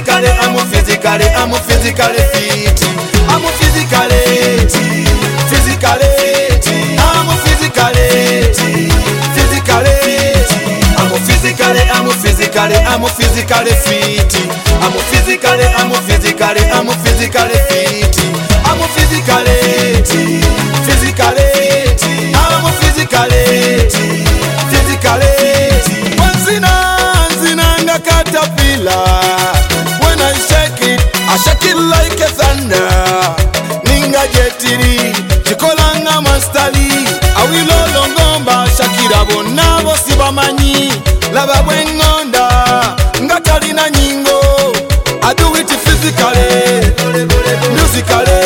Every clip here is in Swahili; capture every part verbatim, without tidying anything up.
physically, I'm physically, I'm physically fit. I'm physically, physically, I'm physically, physically, I'm physically, I'm physically, I'm physically fit. I'm physically, I'm physically, I'm physically fit. I'm physically, physically, I'm physically, physically. Wanzina, zina nga caterpillar. When I shake it, I shake it like a thunder. Ninga jetiri, chikolanga mastali. Awilo longomba, shakira bonabo sibamanyi. Laba bwengonda, ngatalina nyingo. I do it physically, musically,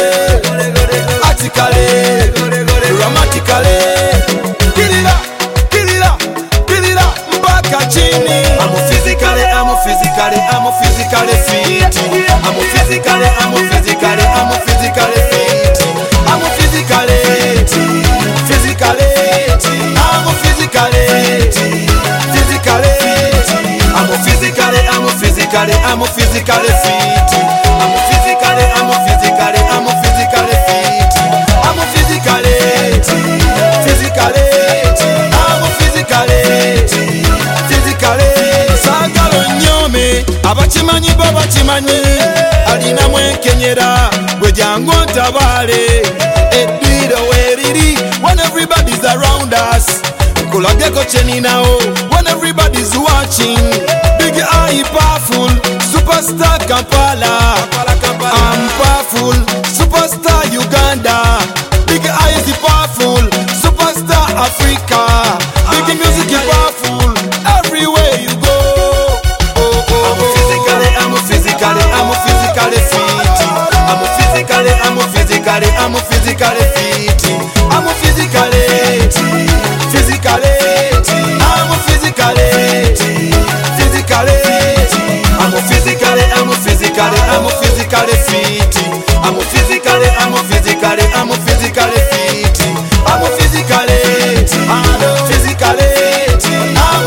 artically, grammatically. Kill it up, kill it up, kill it up, mpaka chini. I'm physically, I'm physically, I'm physically fit. I'm physically, I'm physically, I'm physically fit. I'm physically, physically, I'm physically, physically. I'm physically, I'm physically, I'm physically fit. I'm physically, I'm physically, I'm physically fit. I'm physically, physically, I'm physically, physically. Sagalo nyome, abachimanyi babachimanyi. Alina mwenkenyera, wejango tabale. Edira weriri, when everybody's around us. Kulageko cheni now, when everybody's watching. Big eye powerful, superstar Kampala. I'm powerful, superstar Uganda. Big eyes powerful, superstar Africa. Big music powerful, everywhere you go. Oh, oh, I'm physically, I'm physically, I'm physically fit. I'm physically, I'm physically, I'm physically fit. I'm physically, physically, I'm physically, physically, I'm physically, I'm physically, I'm physically fit. I'm physically, I'm physically, I'm physically fit. I'm physically, I'm physically, I'm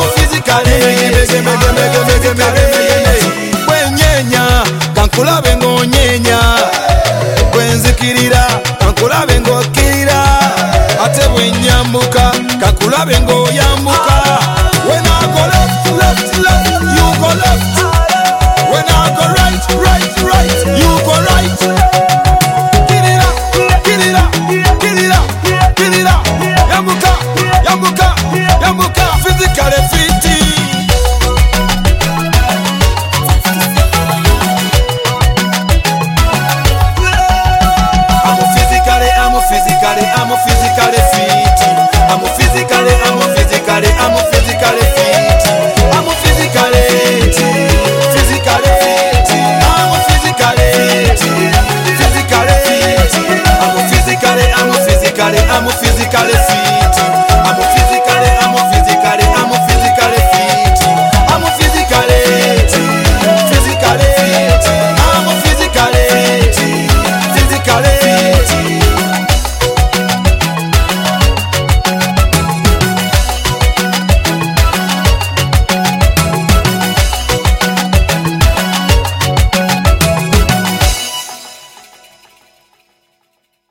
physically. Wenyenya, kankulabe ngonyenya. Wenzikirira, kankulabe ngokirira. Ate wenyambuka, kankulabe ngoyambuka. When I go left, left, left, you go left. When I go right, right, right, you go right. Get it up, get it up, get it up, get it up. Yambuka, yambuka, yambuka, physically fit. I'm physically, I'm physically, I'm physically fit. I'm physically, I'm physically, I'm